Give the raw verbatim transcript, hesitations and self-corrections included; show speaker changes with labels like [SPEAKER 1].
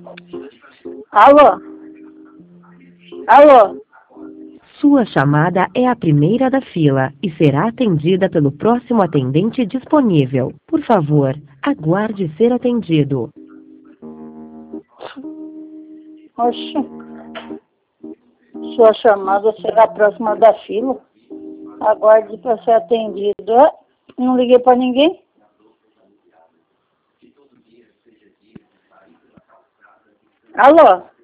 [SPEAKER 1] Alô? Alô?
[SPEAKER 2] Sua chamada é a primeira da fila e será atendida pelo próximo atendente disponível. Por favor, aguarde ser atendido.
[SPEAKER 1] Oxe, sua chamada será a próxima da fila. Aguarde para ser atendido. Ah, não liguei para ninguém? Alô?